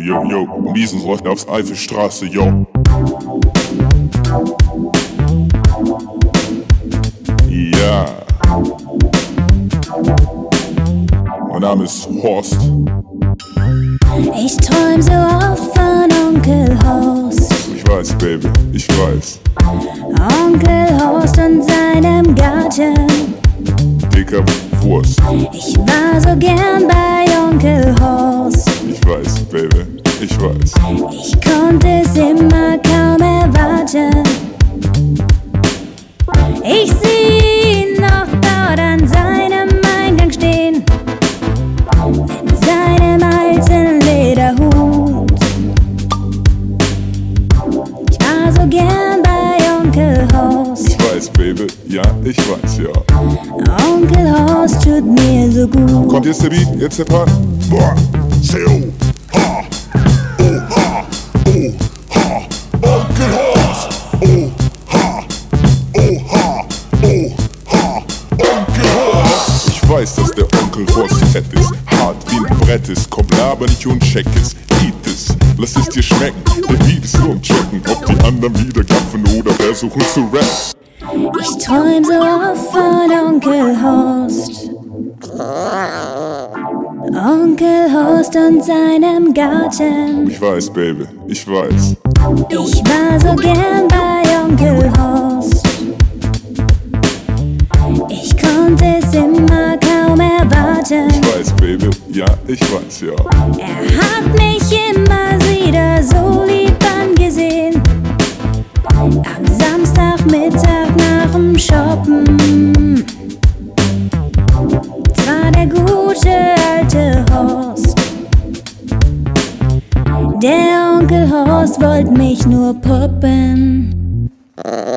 yo. Miesen läuft aufs Eifelstraße, yo. Ja. Mein Name ist Horst. Ich träum so oft von Onkel Horst. Ich weiß, Baby, ich weiß. Onkel Horst und seinem Garten. Dicker Wurst. Ich war so gern bei Onkel Horst. Ich weiß, Baby, ich weiß. Ich konnte es immer kaum erwarten. Ich seh ihn noch dort an seinem Eingang stehen, mit seinem alten Lederhut. Ich war so gern bei Onkel Horst. Ich weiß, Baby, ja, ich weiß, ja. Onkel Horst tut mir so gut. Kommt jetzt der Beat, jetzt der Part? Boah, C-O-H, O-H, O-H, Onkel Horst, O-H, O-H, O-H, Onkel Horst. Ich weiß, dass der Onkel Horst fett ist, hart wie ein Brett ist, komm laber nicht und check es, eat es, lass es dir schmecken, der Beat ist nur am Checken, ob die anderen wieder gaffen oder versuchen zu rappen. Ich träum so oft von Onkel Horst. Onkel Horst und seinem Garten. Ich weiß, Baby, ich weiß. Ich war so gern bei Onkel Horst. Ich konnte es immer kaum erwarten. Ich weiß, Baby, ja, ich weiß, ja. Er hat mich immer wieder so lieb angesehen. Am Samstagmittag nach dem Shoppen. Es war der gute alte Horst. Der Onkel Horst wollte mich nur poppen.